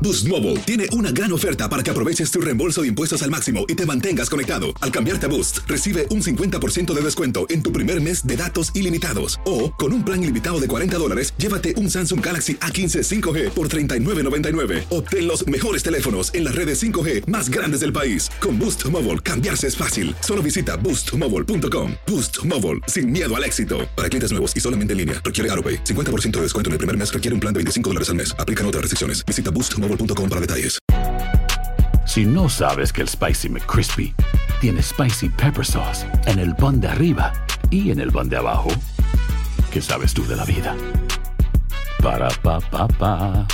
Boost Mobile tiene una gran oferta para que aproveches tu reembolso de impuestos al máximo y te mantengas conectado. Al cambiarte a Boost, recibe un 50% de descuento en tu primer mes de datos ilimitados. O, con un plan ilimitado de $40, llévate un Samsung Galaxy A15 5G por $39.99. Obtén los mejores teléfonos en las redes 5G más grandes del país. Con Boost Mobile, cambiarse es fácil. Solo visita boostmobile.com. Boost Mobile, sin miedo al éxito. Para clientes nuevos y solamente en línea, requiere AutoPay. 50% de descuento en el primer mes requiere un plan de $25 al mes. Aplican otras restricciones. Visita boostmobile.com para detalles. Si no sabes que el Spicy McCrispy tiene Spicy Pepper Sauce en el pan de arriba y en el pan de abajo, ¿qué sabes tú de la vida? Para, pa, pa, pa.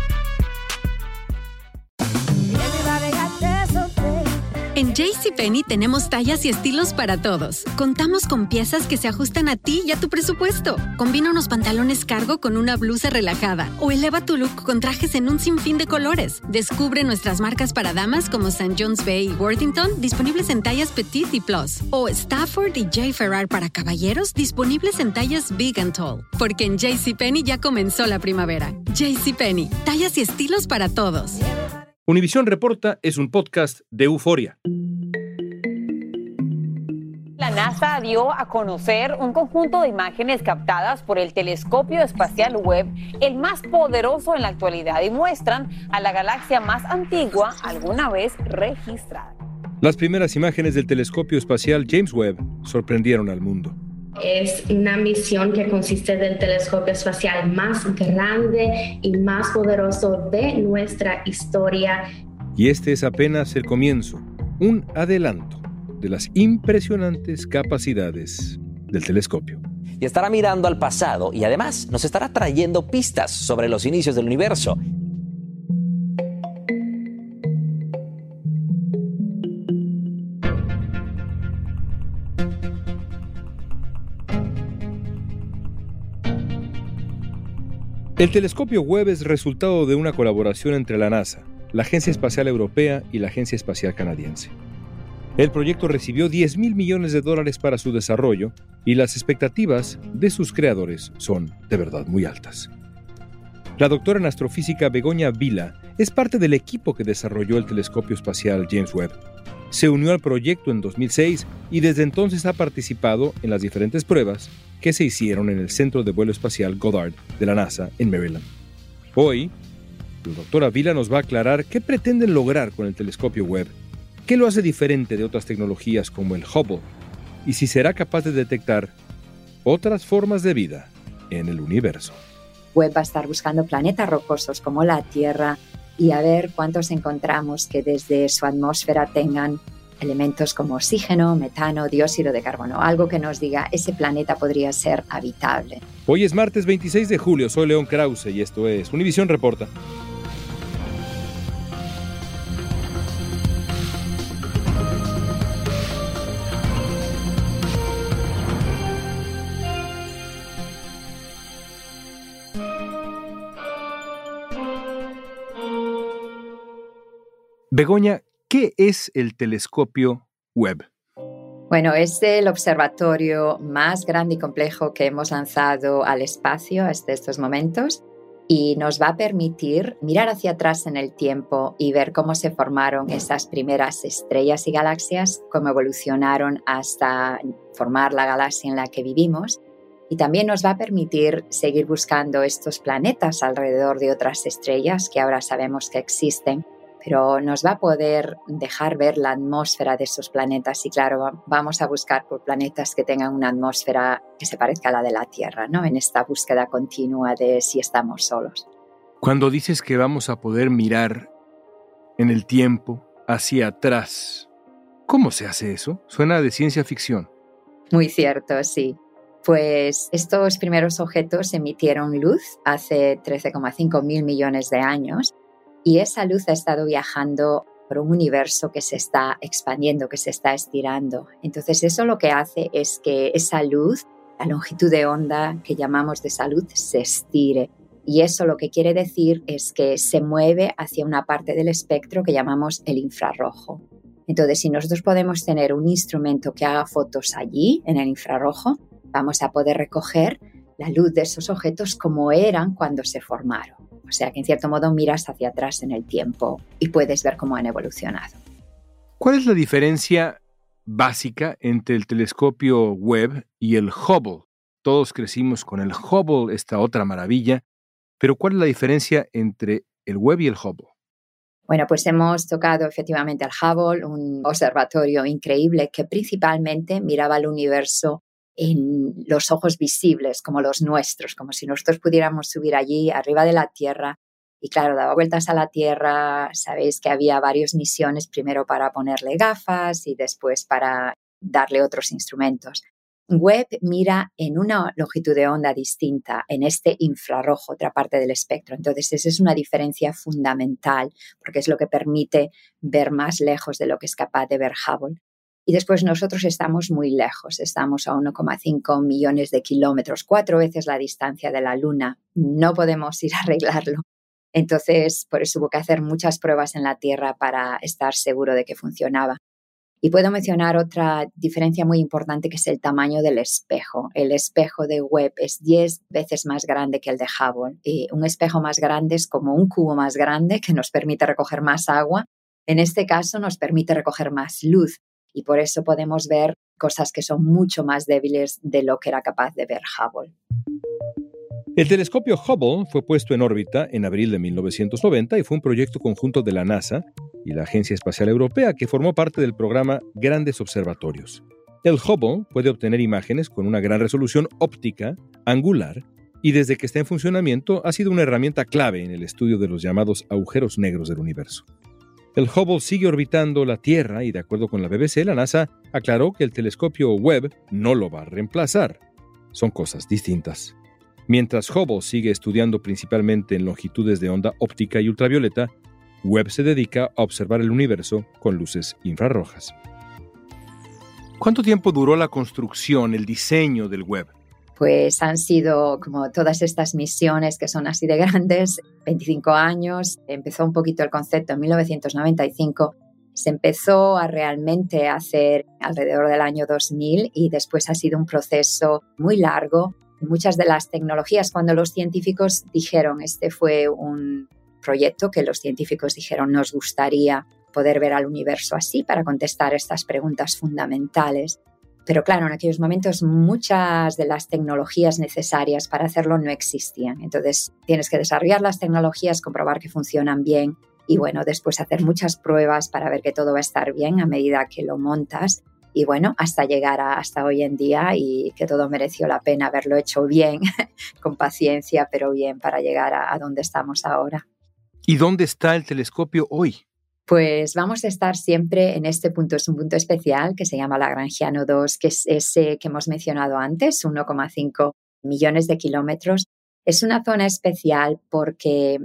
En JCPenney tenemos tallas y estilos para todos. Contamos con piezas que se ajustan a ti y a tu presupuesto. Combina unos pantalones cargo con una blusa relajada o eleva tu look con trajes en un sinfín de colores. Descubre nuestras marcas para damas como St. John's Bay y Worthington, disponibles en tallas Petite y Plus. O Stafford y J. Ferrar para caballeros, disponibles en tallas Big and Tall. Porque en JCPenney ya comenzó la primavera. JCPenney, tallas y estilos para todos. Univisión Reporta es un podcast de Euforia. La NASA dio a conocer un conjunto de imágenes captadas por el telescopio espacial Webb, el más poderoso en la actualidad, y muestran a la galaxia más antigua alguna vez registrada. Las primeras imágenes del telescopio espacial James Webb sorprendieron al mundo. Es una misión que consiste del telescopio espacial más grande y más poderoso de nuestra historia. Y este es apenas el comienzo, un adelanto de las impresionantes capacidades del telescopio. Y estará mirando al pasado y además nos estará trayendo pistas sobre los inicios del universo. El telescopio Webb es resultado de una colaboración entre la NASA, la Agencia Espacial Europea y la Agencia Espacial Canadiense. El proyecto recibió $10,000 millones para su desarrollo y las expectativas de sus creadores son de verdad muy altas. La doctora en astrofísica Begoña Vila es parte del equipo que desarrolló el telescopio espacial James Webb. Se unió al proyecto en 2006 y desde entonces ha participado en las diferentes pruebas que se hicieron en el Centro de Vuelo Espacial Goddard de la NASA en Maryland. Hoy, la doctora Vila nos va a aclarar qué pretenden lograr con el telescopio Webb, qué lo hace diferente de otras tecnologías como el Hubble y si será capaz de detectar otras formas de vida en el universo. Webb va a estar buscando planetas rocosos como la Tierra y a ver cuántos encontramos que desde su atmósfera tengan elementos como oxígeno, metano, dióxido de carbono, algo que nos diga ese planeta podría ser habitable. Hoy es martes 26 de julio, soy León Krause y esto es Univisión Reporta. Begoña, ¿qué es el telescopio Webb? Bueno, es el observatorio más grande y complejo que hemos lanzado al espacio hasta estos momentos y nos va a permitir mirar hacia atrás en el tiempo y ver cómo se formaron esas primeras estrellas y galaxias, cómo evolucionaron hasta formar la galaxia en la que vivimos. Y también nos va a permitir seguir buscando estos planetas alrededor de otras estrellas que ahora sabemos que existen, pero nos va a poder dejar ver la atmósfera de esos planetas y claro, vamos a buscar por planetas que tengan una atmósfera que se parezca a la de la Tierra, ¿no? En esta búsqueda continua de si estamos solos. Cuando dices que vamos a poder mirar en el tiempo hacia atrás, ¿cómo se hace eso? Suena de ciencia ficción. Muy cierto, sí. Pues estos primeros objetos emitieron luz hace 13,5 mil millones de años. Y esa luz ha estado viajando por un universo que se está expandiendo, que se está estirando. Entonces eso lo que hace es que esa luz, la longitud de onda que llamamos de esa luz, se estire. Y eso lo que quiere decir es que se mueve hacia una parte del espectro que llamamos el infrarrojo. Entonces si nosotros podemos tener un instrumento que haga fotos allí, en el infrarrojo, vamos a poder recoger la luz de esos objetos como eran cuando se formaron. O sea que en cierto modo miras hacia atrás en el tiempo y puedes ver cómo han evolucionado. ¿Cuál es la diferencia básica entre el telescopio Webb y el Hubble? Todos crecimos con el Hubble, esta otra maravilla, pero ¿cuál es la diferencia entre el Webb y el Hubble? Bueno, pues hemos tocado efectivamente al Hubble, un observatorio increíble que principalmente miraba el universo en los ojos visibles, como los nuestros, como si nosotros pudiéramos subir allí arriba de la Tierra. Y claro, daba vueltas a la Tierra. Sabéis que había varias misiones, primero para ponerle gafas y después para darle otros instrumentos. Webb mira en una longitud de onda distinta, en este infrarrojo, otra parte del espectro. Entonces, esa es una diferencia fundamental, porque es lo que permite ver más lejos de lo que es capaz de ver Hubble. Y después nosotros estamos muy lejos, estamos a 1,5 millones de kilómetros, 4 veces la distancia de la Luna. No podemos ir a arreglarlo. Entonces, por eso hubo que hacer muchas pruebas en la Tierra para estar seguro de que funcionaba. Y puedo mencionar otra diferencia muy importante, que es el tamaño del espejo. El espejo de Webb es 10 veces más grande que el de Hubble. Y un espejo más grande es como un cubo más grande que nos permite recoger más agua. En este caso nos permite recoger más luz y por eso podemos ver cosas que son mucho más débiles de lo que era capaz de ver Hubble. El telescopio Hubble fue puesto en órbita en abril de 1990 y fue un proyecto conjunto de la NASA y la Agencia Espacial Europea que formó parte del programa Grandes Observatorios. El Hubble puede obtener imágenes con una gran resolución óptica, angular, y desde que está en funcionamiento ha sido una herramienta clave en el estudio de los llamados agujeros negros del universo. El Hubble sigue orbitando la Tierra y, de acuerdo con la BBC, la NASA aclaró que el telescopio Webb no lo va a reemplazar. Son cosas distintas. Mientras Hubble sigue estudiando principalmente en longitudes de onda óptica y ultravioleta, Webb se dedica a observar el universo con luces infrarrojas. ¿Cuánto tiempo duró la construcción, el diseño del Webb? Pues han sido, como todas estas misiones que son así de grandes, 25 años. Empezó un poquito el concepto en 1995. Se empezó a realmente hacer alrededor del año 2000 y después ha sido un proceso muy largo. Muchas de las tecnologías, cuando los científicos dijeron, este fue un proyecto que los científicos dijeron, nos gustaría poder ver al universo así para contestar estas preguntas fundamentales. Pero claro, en aquellos momentos muchas de las tecnologías necesarias para hacerlo no existían. Entonces tienes que desarrollar las tecnologías, comprobar que funcionan bien y bueno, después hacer muchas pruebas para ver que todo va a estar bien a medida que lo montas. Y bueno, hasta llegar hasta hoy en día y que todo mereció la pena haberlo hecho bien, con paciencia, pero bien para llegar a donde estamos ahora. ¿Y dónde está el telescopio hoy? Pues vamos a estar siempre en este punto. Es un punto especial que se llama Lagrangiano 2, que es ese que hemos mencionado antes, 1,5 millones de kilómetros. Es una zona especial porque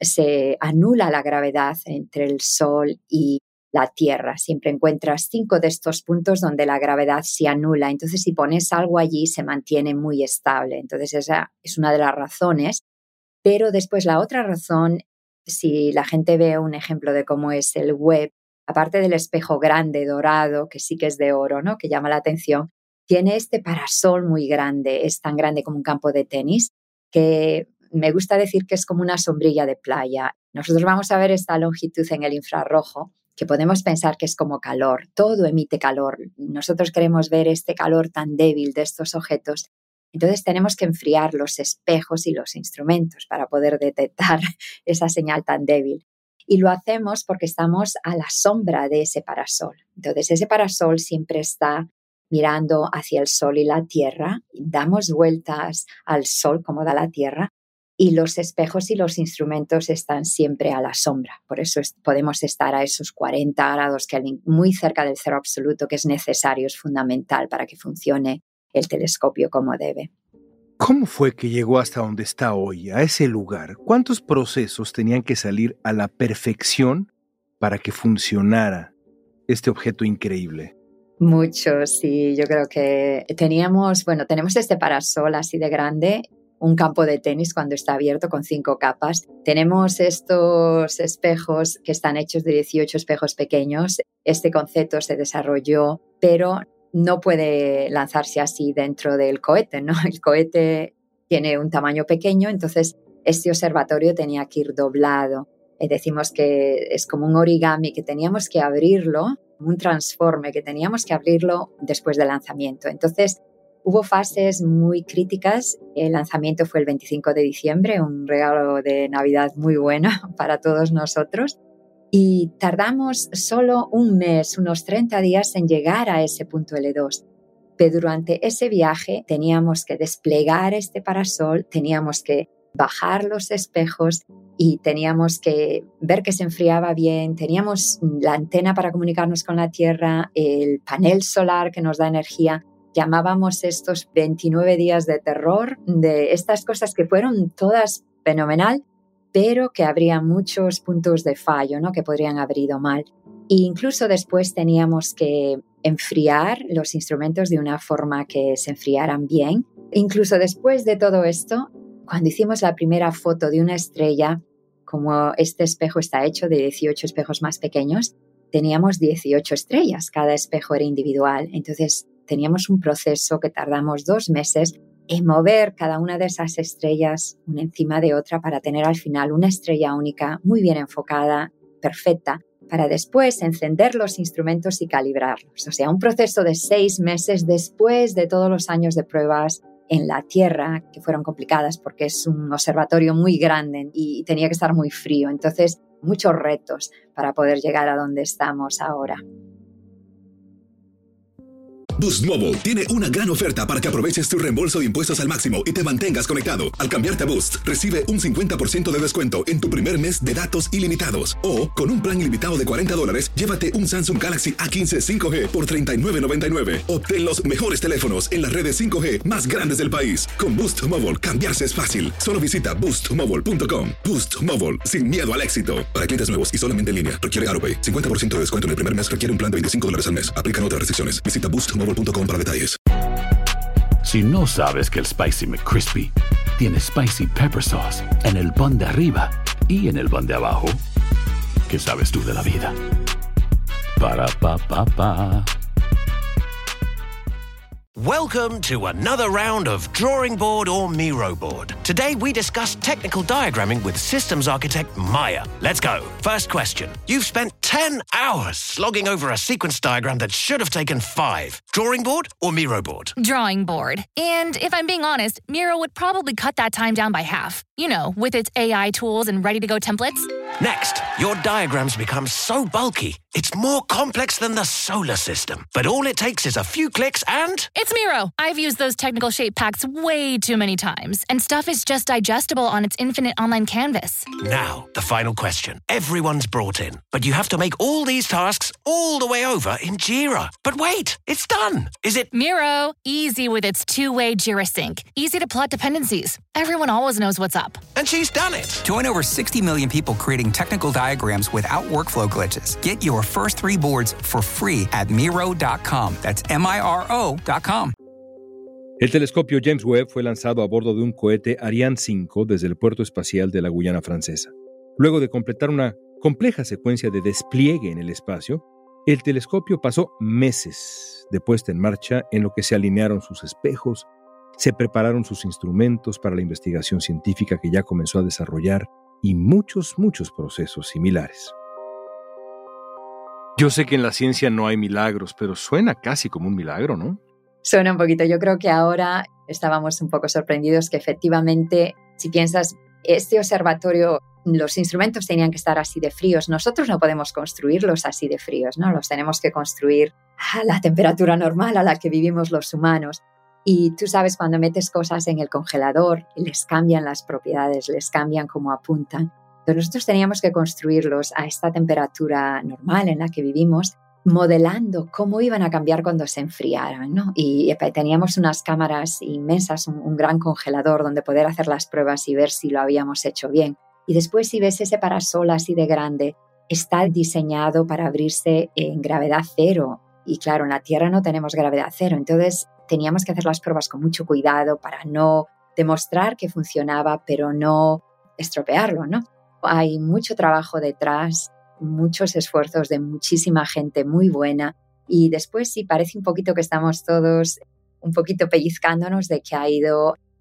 se anula la gravedad entre el Sol y la Tierra. Siempre encuentras 5 de estos puntos donde la gravedad se anula. Entonces, si pones algo allí, se mantiene muy estable. Entonces, esa es una de las razones. Pero después la otra razón, si la gente ve un ejemplo de cómo es el Webb, aparte del espejo grande, dorado, que sí que es de oro, ¿no?, que llama la atención, tiene este parasol muy grande, es tan grande como un campo de tenis, que me gusta decir que es como una sombrilla de playa. Nosotros vamos a ver esta longitud en el infrarrojo, que podemos pensar que es como calor, todo emite calor. Nosotros queremos ver este calor tan débil de estos objetos. Entonces tenemos que enfriar los espejos y los instrumentos para poder detectar esa señal tan débil. Y lo hacemos porque estamos a la sombra de ese parasol. Entonces ese parasol siempre está mirando hacia el Sol y la Tierra. Damos vueltas al Sol como da la Tierra y los espejos y los instrumentos están siempre a la sombra. Por eso podemos estar a esos 40 grados Kelvin, muy cerca del cero absoluto, que es necesario, es fundamental para que funcione el telescopio como debe. ¿Cómo fue que llegó hasta donde está hoy, a ese lugar? ¿Cuántos procesos tenían que salir a la perfección para que funcionara este objeto increíble? Muchos, sí. Yo creo que tenemos este parasol así de grande, un campo de tenis cuando está abierto con 5 capas. Tenemos estos espejos que están hechos de 18 espejos pequeños. Este concepto se desarrolló, pero no puede lanzarse así dentro del cohete, ¿no? El cohete tiene un tamaño pequeño, entonces este observatorio tenía que ir doblado. Decimos que es como un origami, que teníamos que abrirlo, un transforme, que teníamos que abrirlo después del lanzamiento. Entonces, hubo fases muy críticas. El lanzamiento fue el 25 de diciembre, un regalo de Navidad muy bueno para todos nosotros. Y tardamos solo un mes, unos 30 días en llegar a ese punto L2. Pero durante ese viaje teníamos que desplegar este parasol, teníamos que bajar los espejos y teníamos que ver que se enfriaba bien, teníamos la antena para comunicarnos con la Tierra, el panel solar que nos da energía. Llamábamos estos 29 días de terror, de estas cosas que fueron todas fenomenal, pero que habría muchos puntos de fallo, ¿no? Que podrían haber ido mal. E incluso después teníamos que enfriar los instrumentos de una forma que se enfriaran bien. Incluso después de todo esto, cuando hicimos la primera foto de una estrella, como este espejo está hecho de 18 espejos más pequeños, teníamos 18 estrellas, cada espejo era individual. Entonces teníamos un proceso que tardamos 2 meses en mover cada una de esas estrellas una encima de otra para tener al final una estrella única, muy bien enfocada, perfecta, para después encender los instrumentos y calibrarlos. O sea, un proceso de 6 meses después de todos los años de pruebas en la Tierra, que fueron complicadas porque es un observatorio muy grande y tenía que estar muy frío. Entonces, muchos retos para poder llegar a donde estamos ahora. Boost Mobile tiene una gran oferta para que aproveches tu reembolso de impuestos al máximo y te mantengas conectado. Al cambiarte a Boost, recibe un 50% de descuento en tu primer mes de datos ilimitados. O, con un plan ilimitado de $40, llévate un Samsung Galaxy A15 5G por $39.99. Obtén los mejores teléfonos en las redes 5G más grandes del país. Con Boost Mobile, cambiarse es fácil. Solo visita boostmobile.com. Boost Mobile, sin miedo al éxito. Para clientes nuevos y solamente en línea, requiere AroPay. 50% de descuento en el primer mes requiere un plan de $25 al mes. Aplican otras restricciones. Visita boostmobile.com para detalles. Si no sabes que el Spicy McCrispy tiene Spicy Pepper Sauce en el pan de arriba y en el pan de abajo, ¿qué sabes tú de la vida? Para, pa, pa, pa. Welcome to another round of Drawing Board or Miro Board. Today we discuss technical diagramming with systems architect Maya. Let's go. First question. You've spent 10 hours slogging over a sequence diagram that should have taken 5. Drawing board or Miro board? Drawing board. And if I'm being honest, Miro would probably cut that time down by half. You know, with its AI tools and ready-to-go templates. Next, your diagrams become so bulky, it's more complex than the solar system. But all it takes is a few clicks and... It's Miro. I've used those technical shape packs way too many times, and stuff is just digestible on its infinite online canvas. Now, the final question. Everyone's brought in, but you have to make all these tasks all the way over in Jira. But wait, it's done. Is it... Miro, easy with its two-way Jira sync. Easy to plot dependencies. Everyone always knows what's up. And she's done it. Join over 60 million people creating technical diagrams without workflow glitches. Get your first 3 boards for free at Miro.com. That's MIRO.com. El telescopio James Webb fue lanzado a bordo de un cohete Ariane 5 desde el puerto espacial de la Guyana Francesa. Luego de completar una compleja secuencia de despliegue en el espacio, el telescopio pasó meses de puesta en marcha en lo que se alinearon sus espejos, se prepararon sus instrumentos para la investigación científica que ya comenzó a desarrollar y muchos procesos similares. Yo sé que en la ciencia no hay milagros, pero suena casi como un milagro, ¿no? Suena un poquito. Yo creo que ahora estábamos un poco sorprendidos que efectivamente, si piensas, este observatorio, los instrumentos tenían que estar así de fríos. Nosotros no podemos construirlos así de fríos, ¿no? Los tenemos que construir a la temperatura normal a la que vivimos los humanos. Y tú sabes, cuando metes cosas en el congelador, les cambian las propiedades, les cambian cómo apuntan. Entonces nosotros teníamos que construirlos a esta temperatura normal en la que vivimos, modelando cómo iban a cambiar cuando se enfriaran, ¿no? Y teníamos unas cámaras inmensas, un gran congelador donde poder hacer las pruebas y ver si lo habíamos hecho bien. Y después, si ves ese parasol así de grande, está diseñado para abrirse en gravedad cero. Y claro, en la Tierra no tenemos gravedad cero, entonces teníamos que hacer las pruebas con mucho cuidado para no demostrar que funcionaba, pero no estropearlo, ¿no? Hay mucho trabajo detrás, muchos esfuerzos de muchísima gente muy buena y después sí parece un poquito que estamos todos un poquito pellizcándonos de que ha ido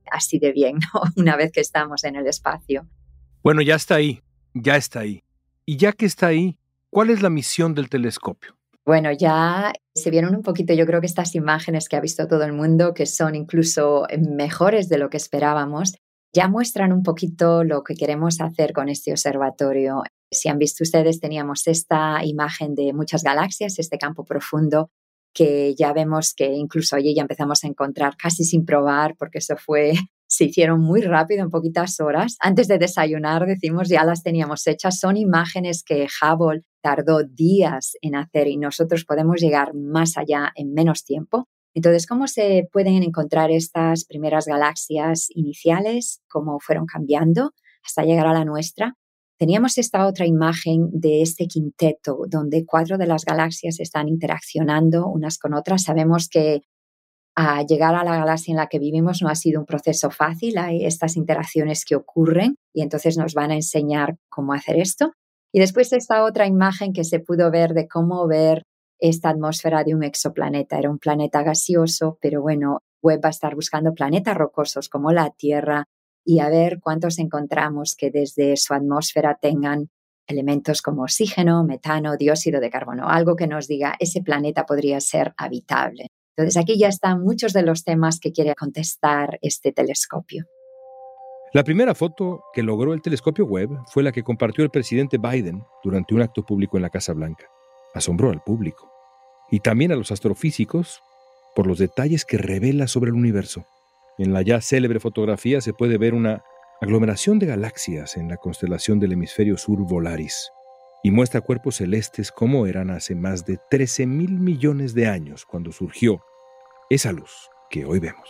así de bien, ¿no? Una vez que estamos en el espacio. Bueno, ya está ahí. Y ya que está ahí, ¿cuál es la misión del telescopio? Bueno, ya se vieron un poquito, yo creo que estas imágenes que ha visto todo el mundo, que son incluso mejores de lo que esperábamos, ya muestran un poquito lo que queremos hacer con este observatorio. Si han visto ustedes, teníamos esta imagen de muchas galaxias, este campo profundo, que ya vemos que incluso allí ya empezamos a encontrar casi sin probar, porque se hicieron muy rápido, en poquitas horas. Antes de desayunar, decimos, ya las teníamos hechas. Son imágenes que Hubble tardó días en hacer y nosotros podemos llegar más allá en menos tiempo. Entonces, ¿cómo se pueden encontrar estas primeras galaxias iniciales? ¿Cómo fueron cambiando hasta llegar a la nuestra? Teníamos esta otra imagen de este quinteto, donde 4 de las galaxias están interaccionando unas con otras. Sabemos que a llegar a la galaxia en la que vivimos no ha sido un proceso fácil, hay estas interacciones que ocurren y entonces nos van a enseñar cómo hacer esto. Y después esta otra imagen que se pudo ver de cómo ver esta atmósfera de un exoplaneta. Era un planeta gaseoso, pero bueno, Webb va a estar buscando planetas rocosos como la Tierra y a ver cuántos encontramos que desde su atmósfera tengan elementos como oxígeno, metano, dióxido de carbono, algo que nos diga ese planeta podría ser habitable. Entonces aquí ya están muchos de los temas que quiere contestar este telescopio. La primera foto que logró el telescopio Webb fue la que compartió el presidente Biden durante un acto público en la Casa Blanca. Asombró al público y también a los astrofísicos por los detalles que revela sobre el universo. En la ya célebre fotografía se puede ver una aglomeración de galaxias en la constelación del hemisferio sur Volaris y muestra cuerpos celestes como eran hace más de 13,000 millones de años cuando surgió esa luz que hoy vemos.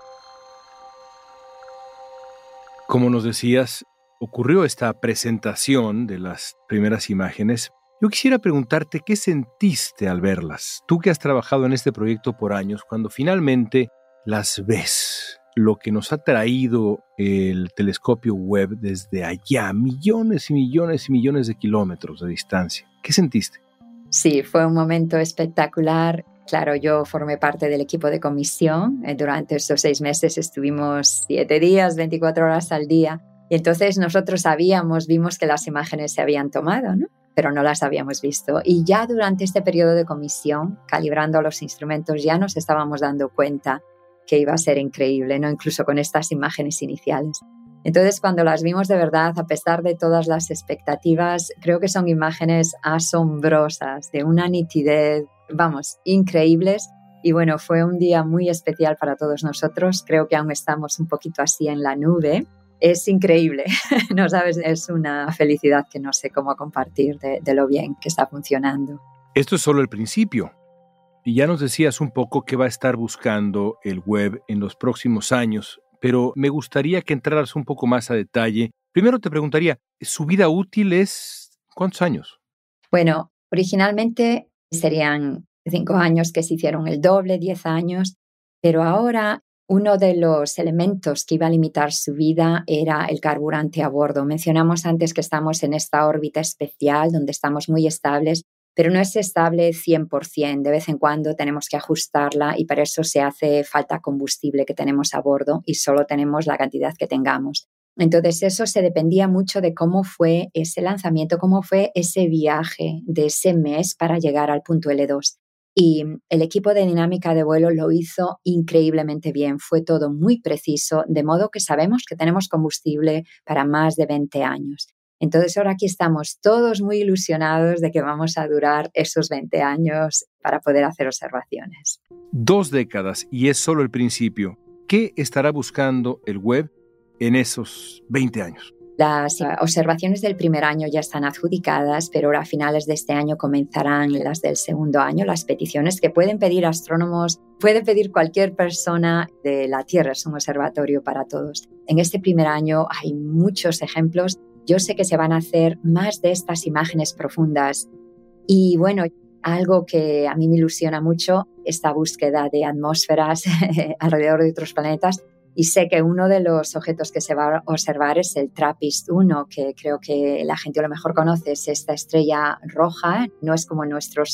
Como nos decías, ocurrió esta presentación de las primeras imágenes. Yo quisiera preguntarte qué sentiste al verlas, tú que has trabajado en este proyecto por años, cuando finalmente las ves, lo que nos ha traído el telescopio Webb desde allá, millones y millones y millones de kilómetros de distancia. ¿Qué sentiste? Sí, fue un momento espectacular. Claro, yo formé parte del equipo de comisión. Durante estos 6 meses estuvimos 7 días, 24 horas al día. Y entonces nosotros vimos que las imágenes se habían tomado, ¿no? Pero no las habíamos visto. Y ya durante este periodo de comisión, calibrando los instrumentos, ya nos estábamos dando cuenta que iba a ser increíble, ¿no? Incluso con estas imágenes iniciales. Entonces, cuando las vimos de verdad, a pesar de todas las expectativas, creo que son imágenes asombrosas, de una nitidez, increíbles. Y bueno, fue un día muy especial para todos nosotros. Creo que aún estamos un poquito así en la nube. Es increíble, ¿no sabes? Es una felicidad que no sé cómo compartir de lo bien que está funcionando. Esto es solo el principio. Y ya nos decías un poco qué va a estar buscando el Webb en los próximos años, pero me gustaría que entraras un poco más a detalle. Primero te preguntaría, ¿su vida útil es cuántos años? Bueno, originalmente serían 5 años que se hicieron el doble, 10 años, pero ahora uno de los elementos que iba a limitar su vida era el carburante a bordo. Mencionamos antes que estamos en esta órbita especial donde estamos muy estables, pero no es estable 100%. De vez en cuando tenemos que ajustarla y para eso se hace falta combustible que tenemos a bordo y solo tenemos la cantidad que tengamos. Entonces eso se dependía mucho de cómo fue ese lanzamiento, cómo fue ese viaje de ese mes para llegar al punto L2. Y el equipo de dinámica de vuelo lo hizo increíblemente bien. Fue todo muy preciso, de modo que sabemos que tenemos combustible para más de 20 años. Entonces ahora aquí estamos todos muy ilusionados de que vamos a durar esos 20 años para poder hacer observaciones. 2 décadas y es solo el principio. ¿Qué estará buscando el Webb en esos 20 años? Las observaciones del primer año ya están adjudicadas, pero ahora a finales de este año comenzarán las del segundo año, las peticiones que pueden pedir astrónomos, puede pedir cualquier persona de la Tierra, es un observatorio para todos. En este primer año hay muchos ejemplos. Yo sé que se van a hacer más de estas imágenes profundas. Y bueno, algo que a mí me ilusiona mucho, esta búsqueda de atmósferas alrededor de otros planetas. Y sé que uno de los objetos que se va a observar es el TRAPPIST-1, que creo que la gente a lo mejor conoce, es esta estrella roja, no es como nuestro Sol,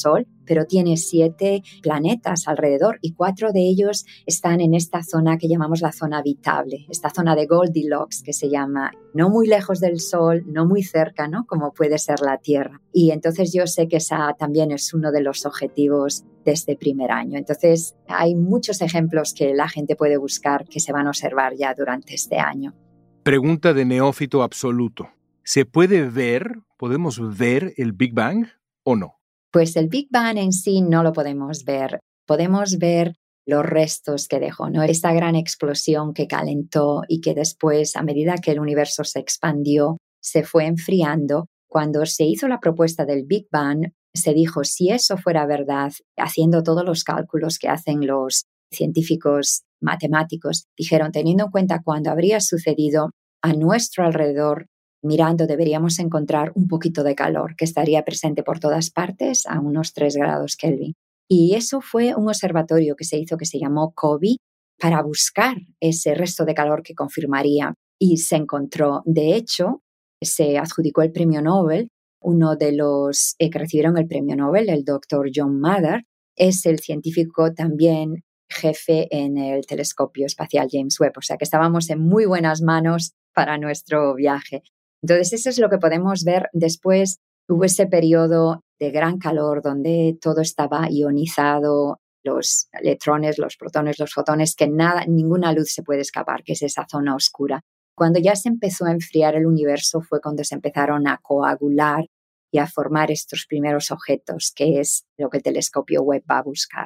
pero tiene 7 planetas alrededor y 4 de ellos están en esta zona que llamamos la zona habitable, esta zona de Goldilocks que se llama, no muy lejos del Sol, no muy cerca, ¿no? Como puede ser la Tierra. Y entonces yo sé que esa también es uno de los objetivos de este primer año. Entonces hay muchos ejemplos que la gente puede buscar que se van a observar ya durante este año. Pregunta de neófito absoluto. ¿Se puede ver, podemos ver el Big Bang o no? Pues el Big Bang en sí no lo podemos ver. Podemos ver los restos que dejó, ¿no? Esta gran explosión que calentó y que después, a medida que el universo se expandió, se fue enfriando. Cuando se hizo la propuesta del Big Bang, se dijo, si eso fuera verdad, haciendo todos los cálculos que hacen los científicos matemáticos, dijeron, teniendo en cuenta cuándo habría sucedido a nuestro alrededor, mirando, deberíamos encontrar un poquito de calor que estaría presente por todas partes a unos 3 grados Kelvin. Y eso fue un observatorio que se hizo que se llamó COBE para buscar ese resto de calor que confirmaría y se encontró. De hecho, se adjudicó el premio Nobel. Uno de los que recibieron el premio Nobel, el doctor John Mather, es el científico también jefe en el telescopio espacial James Webb. O sea que estábamos en muy buenas manos para nuestro viaje. Entonces, eso es lo que podemos ver. Después hubo ese periodo de gran calor donde todo estaba ionizado, los electrones, los protones, los fotones, que ninguna luz se puede escapar, que es esa zona oscura. Cuando ya se empezó a enfriar el universo fue cuando se empezaron a coagular y a formar estos primeros objetos, que es lo que el telescopio Webb va a buscar.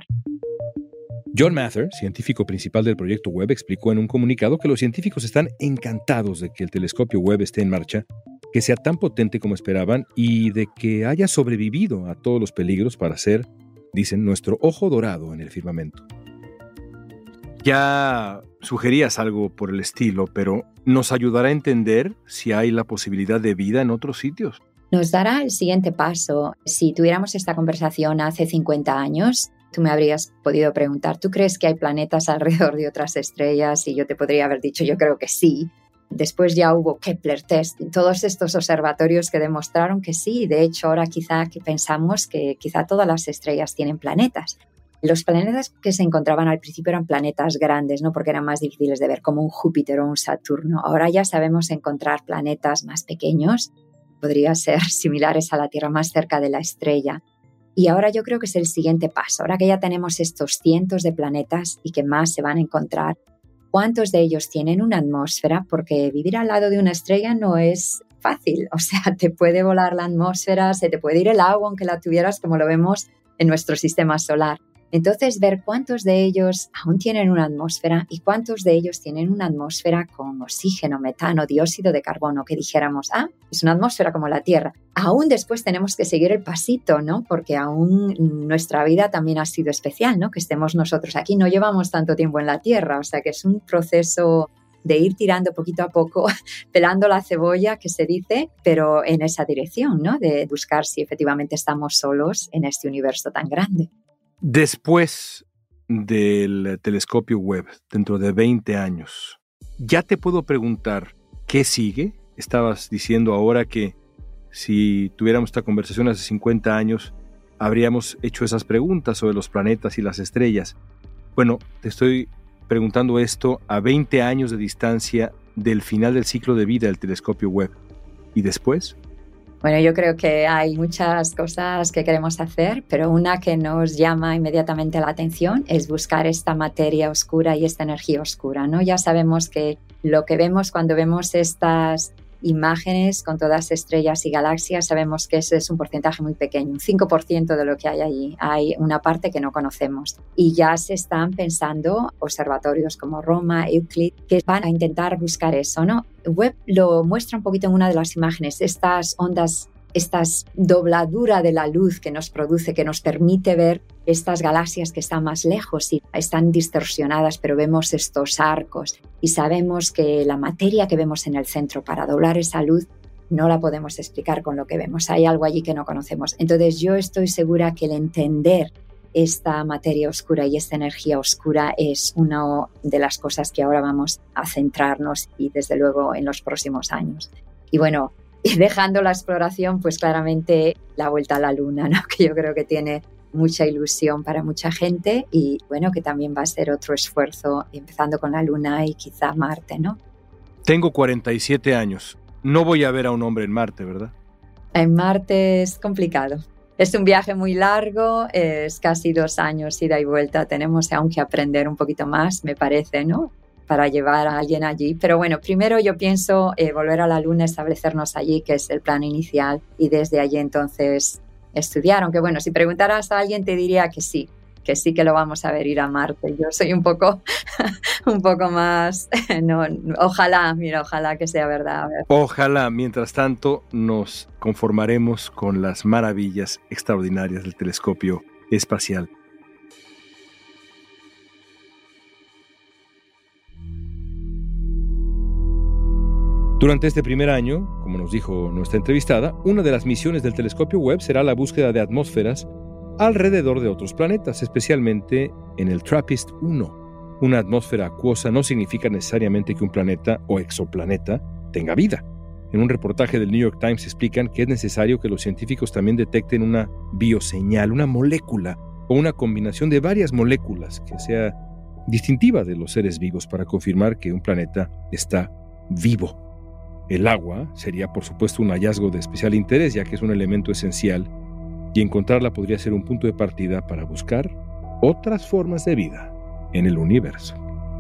John Mather, científico principal del proyecto Webb, explicó en un comunicado que los científicos están encantados de que el telescopio Webb esté en marcha, que sea tan potente como esperaban y de que haya sobrevivido a todos los peligros para ser, dicen, nuestro ojo dorado en el firmamento. Ya sugerías algo por el estilo, pero ¿nos ayudará a entender si hay la posibilidad de vida en otros sitios? Nos dará el siguiente paso. Si tuviéramos esta conversación hace 50 años, tú me habrías podido preguntar, ¿tú crees que hay planetas alrededor de otras estrellas? Y yo te podría haber dicho, yo creo que sí. Después ya hubo Kepler test, todos estos observatorios que demostraron que sí. De hecho, ahora quizá que pensamos que quizá todas las estrellas tienen planetas. Los planetas que se encontraban al principio eran planetas grandes, ¿no? Porque eran más difíciles de ver, como un Júpiter o un Saturno. Ahora ya sabemos encontrar planetas más pequeños, podría ser similares a la Tierra, más cerca de la estrella. Y ahora yo creo que es el siguiente paso. Ahora que ya tenemos estos cientos de planetas y que más se van a encontrar, ¿cuántos de ellos tienen una atmósfera? Porque vivir al lado de una estrella no es fácil. O sea, te puede volar la atmósfera, se te puede ir el agua aunque la tuvieras, como lo vemos en nuestro sistema solar. Entonces, ver cuántos de ellos aún tienen una atmósfera y cuántos de ellos tienen una atmósfera con oxígeno, metano, dióxido de carbono, que dijéramos, es una atmósfera como la Tierra. Aún después tenemos que seguir el pasito, ¿no? Porque aún nuestra vida también ha sido especial, ¿no? Que estemos nosotros aquí, no llevamos tanto tiempo en la Tierra, o sea que es un proceso de ir tirando poquito a poco, pelando la cebolla, que se dice, pero en esa dirección, ¿no? De buscar si efectivamente estamos solos en este universo tan grande. Después del telescopio Webb, dentro de 20 años, ya te puedo preguntar, ¿qué sigue? Estabas diciendo ahora que si tuviéramos esta conversación hace 50 años, habríamos hecho esas preguntas sobre los planetas y las estrellas. Bueno, te estoy preguntando esto a 20 años de distancia del final del ciclo de vida del telescopio Webb. ¿Y después? Bueno, yo creo que hay muchas cosas que queremos hacer, pero una que nos llama inmediatamente la atención es buscar esta materia oscura y esta energía oscura, ¿no? Ya sabemos que lo que vemos cuando vemos estas imágenes con todas estrellas y galaxias, sabemos que ese es un porcentaje muy pequeño, un 5% de lo que hay allí. Hay una parte que no conocemos. Y ya se están pensando observatorios como Roma, Euclid, que van a intentar buscar eso, ¿no? Webb lo muestra un poquito en una de las imágenes, estas ondas, esta dobladura de la luz que nos produce, que nos permite ver estas galaxias que están más lejos y están distorsionadas, pero vemos estos arcos y sabemos que la materia que vemos en el centro para doblar esa luz no la podemos explicar con lo que vemos. Hay algo allí que no conocemos. Entonces yo estoy segura que el entender esta materia oscura y esta energía oscura es una de las cosas que ahora vamos a centrarnos y desde luego en los próximos años. Y bueno, dejando la exploración, pues claramente la vuelta a la Luna, ¿no? Que yo creo que tiene mucha ilusión para mucha gente y bueno, que también va a ser otro esfuerzo empezando con la Luna y quizá Marte, ¿no? Tengo 47 años. No voy a ver a un hombre en Marte, ¿verdad? En Marte es complicado. Es un viaje muy largo, es casi 2 años ida y vuelta. Tenemos aún que aprender un poquito más, me parece, ¿no? Para llevar a alguien allí. Pero bueno, primero yo pienso volver a la Luna, establecernos allí, que es el plan inicial, y desde allí entonces estudiar. Aunque bueno, si preguntaras a alguien te diría que sí que lo vamos a ver ir a Marte. Yo soy un poco más, no, ojalá que sea verdad. Ojalá, mientras tanto, nos conformaremos con las maravillas extraordinarias del telescopio espacial. Durante este primer año, como nos dijo nuestra entrevistada, una de las misiones del telescopio Webb será la búsqueda de atmósferas alrededor de otros planetas, especialmente en el TRAPPIST-1. Una atmósfera acuosa no significa necesariamente que un planeta o exoplaneta tenga vida. En un reportaje del New York Times explican que es necesario que los científicos también detecten una bioseñal, una molécula o una combinación de varias moléculas que sea distintiva de los seres vivos para confirmar que un planeta está vivo. El agua sería, por supuesto, un hallazgo de especial interés, ya que es un elemento esencial, y encontrarla podría ser un punto de partida para buscar otras formas de vida en el universo.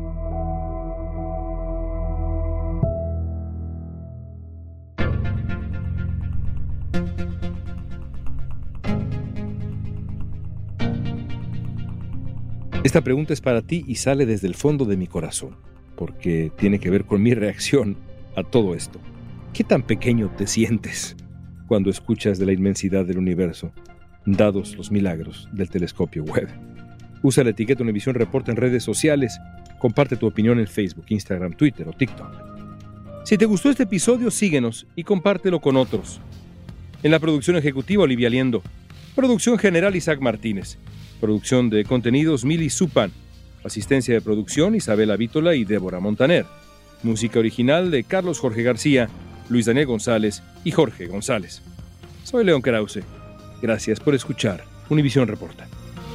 Esta pregunta es para ti y sale desde el fondo de mi corazón, porque tiene que ver con mi reacción a todo esto. ¿Qué tan pequeño te sientes cuando escuchas de la inmensidad del universo, dados los milagros del telescopio Webb? Usa la etiqueta Univisión Reporta en redes sociales. Comparte tu opinión en Facebook, Instagram, Twitter o TikTok. Si te gustó este episodio, síguenos y compártelo con otros. En la producción ejecutiva, Olivia Liendo. Producción general, Isaac Martínez. Producción de contenidos, Mili Supan. Asistencia de producción, Isabela Vítola y Débora Montaner. Música original de Carlos Jorge García, Luis Daniel González y Jorge González. Soy León Krause. Gracias por escuchar Univisión Reporta.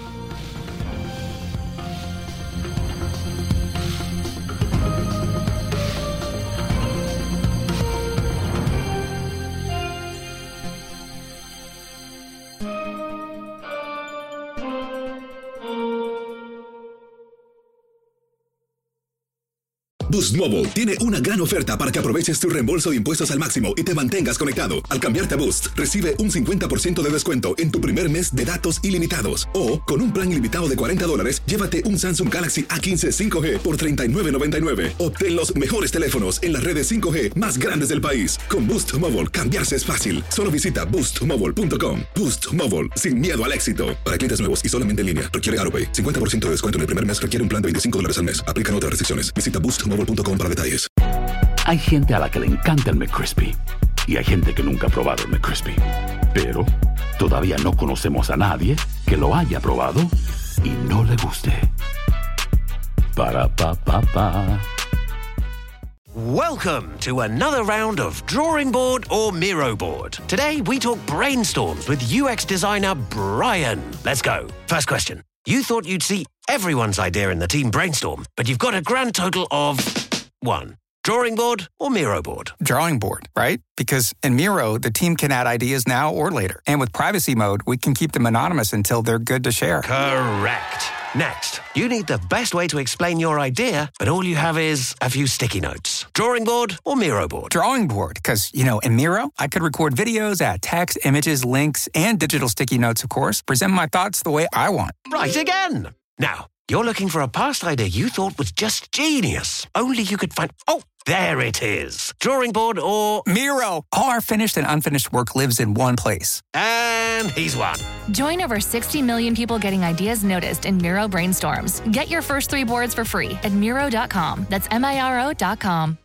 Boost Mobile tiene una gran oferta para que aproveches tu reembolso de impuestos al máximo y te mantengas conectado. Al cambiarte a Boost, recibe un 50% de descuento en tu primer mes de datos ilimitados. O, con un plan ilimitado de $40, llévate un Samsung Galaxy A15 5G por $39.99. Obtén los mejores teléfonos en las redes 5G más grandes del país. Con Boost Mobile, cambiarse es fácil. Solo visita boostmobile.com. Boost Mobile, sin miedo al éxito. Para clientes nuevos y solamente en línea, requiere AutoPay. 50% de descuento en el primer mes requiere un plan de $25 al mes. Aplican otras restricciones. Visita boostmobile.com para detalles. Hay gente a la que le encanta el McCrispy y hay gente que nunca ha probado el McCrispy. Pero todavía no conocemos a nadie que lo haya probado y no le guste. Para pa pa pa. Welcome to another round of Drawing Board or Miro Board. Today we talk brainstorms with UX designer Brian. Let's go. First question. You thought you'd see everyone's idea in the team brainstorm, but you've got a grand total of 1. Drawing board or Miro board? Drawing board, right? Because in Miro, the team can add ideas now or later. And with privacy mode, we can keep them anonymous until they're good to share. Correct. Next, you need the best way to explain your idea, but all you have is a few sticky notes. Drawing board or Miro board? Drawing board, because, in Miro, I could record videos, add text, images, links, and digital sticky notes, of course, present my thoughts the way I want. Right again. Now, you're looking for a past idea you thought was just genius. Only you could find... Oh, there it is. Drawing board or... Miro. All our finished and unfinished work lives in one place. And he's won. Join over 60 million people getting ideas noticed in Miro brainstorms. Get your first 3 boards for free at Miro.com. That's Miro.com.